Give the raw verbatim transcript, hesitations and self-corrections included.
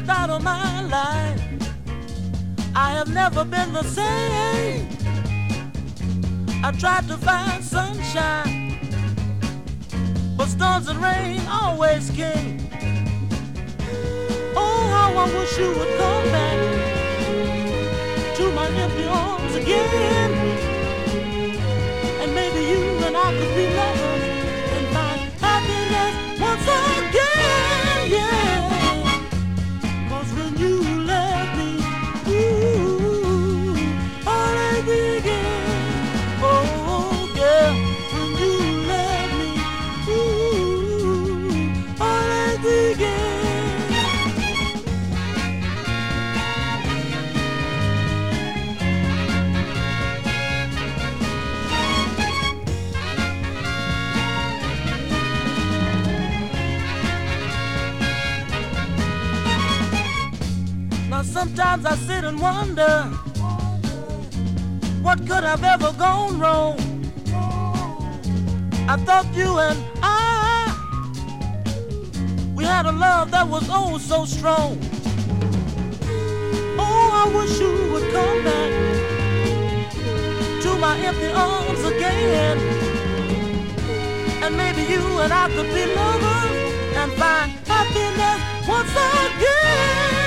out of my life. I have never been the same. I tried to find sunshine, but storms and rain always came. Oh, how I wish you would come back to my empty arms again. And maybe you and I could be lovers and find happiness once again, yeah. Cause when you left me, ooh, all I began, oh yeah. When you left me, ooh, all I began. Sometimes I sit and wonder, what could have ever gone wrong? I thought you and I, we had a love that was oh so strong. Oh, I wish you would come back to my empty arms again. And maybe you and I could be lovers and find happiness once again.